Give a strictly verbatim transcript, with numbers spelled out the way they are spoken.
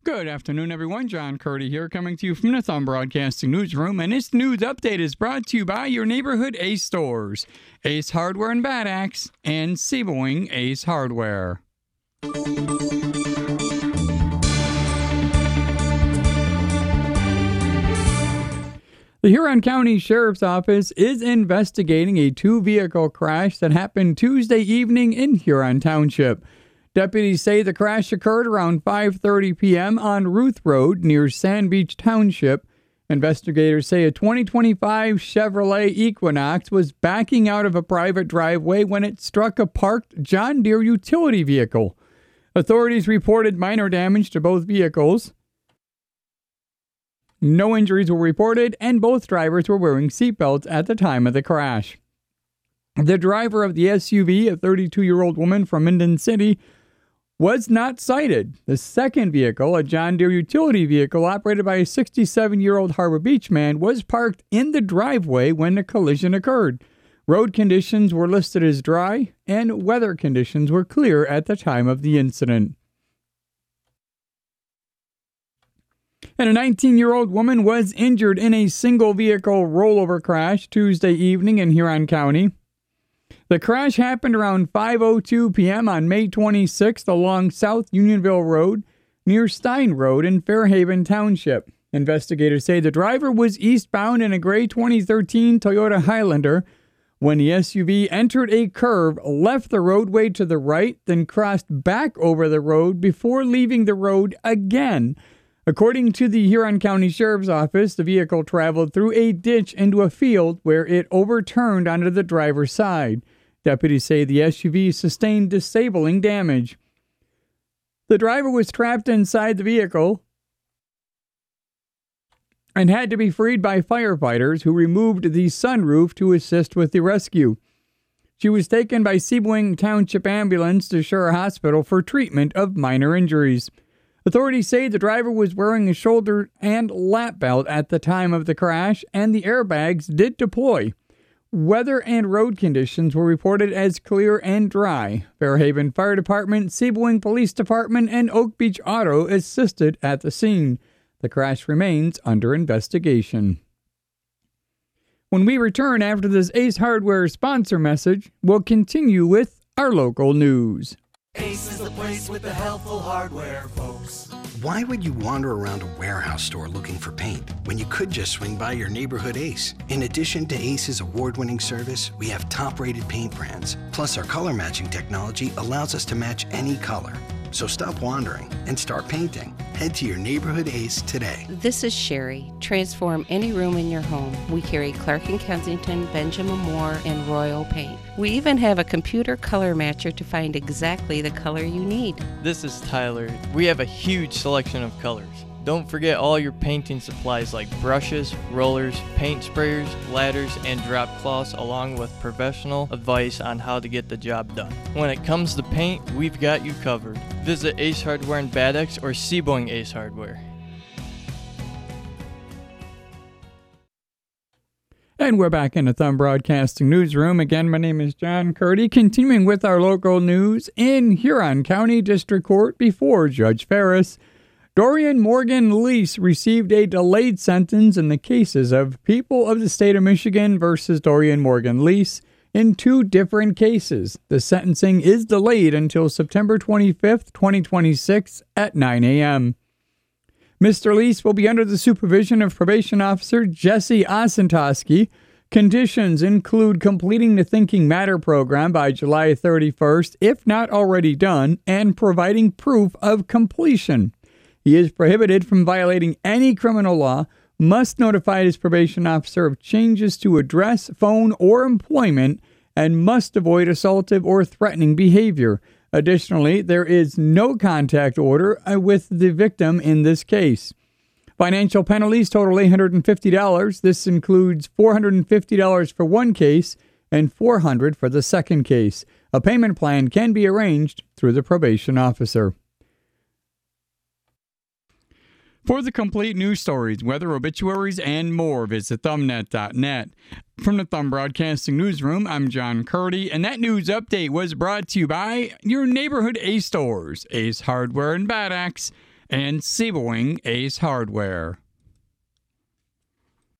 Good afternoon, everyone. John Curdy here, coming to you from the Thumb Broadcasting Newsroom, and this news update is brought to you by your neighborhood Ace stores, Ace Hardware and Bad Axe, and Seaboing Ace Hardware. The Huron County Sheriff's Office is investigating a two-vehicle crash that happened Tuesday evening in Huron Township. Deputies say the crash occurred around five thirty p.m. on Ruth Road near Sand Beach Township. Investigators say a twenty twenty-five Chevrolet Equinox was backing out of a private driveway when it struck a parked John Deere utility vehicle. Authorities reported minor damage to both vehicles. No injuries were reported, and both drivers were wearing seatbelts at the time of the crash. The driver of the S U V, a thirty-two-year-old woman from Minden City, was not cited. The second vehicle, a John Deere utility vehicle operated by a sixty-seven-year-old Harbor Beach man, was parked in the driveway when the collision occurred. Road conditions were listed as dry, and weather conditions were clear at the time of the incident. And a nineteen-year-old woman was injured in a single-vehicle rollover crash Tuesday evening in Huron County. The crash happened around five oh two p.m. on May twenty-sixth along South Unionville Road near Stein Road in Fairhaven Township. Investigators say the driver was eastbound in a gray twenty thirteen Toyota Highlander when the S U V entered a curve, left the roadway to the right, then crossed back over the road before leaving the road again. According to the Huron County Sheriff's Office, the vehicle traveled through a ditch into a field where it overturned onto the driver's side. Deputies say the S U V sustained disabling damage. The driver was trapped inside the vehicle and had to be freed by firefighters who removed the sunroof to assist with the rescue. She was taken by Seaboing Township Ambulance to Shore Hospital for treatment of minor injuries. Authorities say the driver was wearing a shoulder and lap belt at the time of the crash, and the airbags did deploy. Weather and road conditions were reported as clear and dry. Fairhaven Fire Department, Seaboing Police Department, and Oak Beach Auto assisted at the scene. The crash remains under investigation. When we return after this Ace Hardware sponsor message, we'll continue with our local news. Ace is the place with the helpful hardware, folks. Why would you wander around a warehouse store looking for paint when you could just swing by your neighborhood Ace? In addition to Ace's award-winning service, we have top-rated paint brands. Plus, our color matching technology allows us to match any color. So stop wandering and start painting. Head to your neighborhood Ace today. This is Sherry. Transform any room in your home. We carry Clark and Kensington, Benjamin Moore, and Royal Paint. We even have a computer color matcher to find exactly the color you need. This is Tyler. We have a huge selection of colors. Don't forget all your painting supplies like brushes, rollers, paint sprayers, ladders, and drop cloths, along with professional advice on how to get the job done. When it comes to paint, we've got you covered. Visit Ace Hardware in Bad Axe or Seaboing Ace Hardware. And we're back in the Thumb Broadcasting Newsroom. Again, my name is John Curdy, continuing with our local news in Huron County District Court before Judge Ferris. Dorian Morgan Lease received a delayed sentence in the cases of People of the State of Michigan versus Dorian Morgan Lease in two different cases. The sentencing is delayed until September twenty-fifth, twenty twenty-six at nine a.m. Mister Lease will be under the supervision of Probation Officer Jesse Osentowski. Conditions include completing the Thinking Matter program by July thirty-first, if not already done, and providing proof of completion. He is prohibited from violating any criminal law, must notify his probation officer of changes to address, phone, or employment, and must avoid assaultive or threatening behavior. Additionally, there is no contact order with the victim in this case. Financial penalties total eight hundred fifty dollars. This includes four hundred fifty dollars for one case and four hundred dollars for the second case. A payment plan can be arranged through the probation officer. For the complete news stories, weather, obituaries, and more, visit thumbnet dot net. From the Thumb Broadcasting Newsroom, I'm John Curdy, and that news update was brought to you by your neighborhood Ace stores, Ace Hardware and Bad Axe, and Siebelwing Ace Hardware.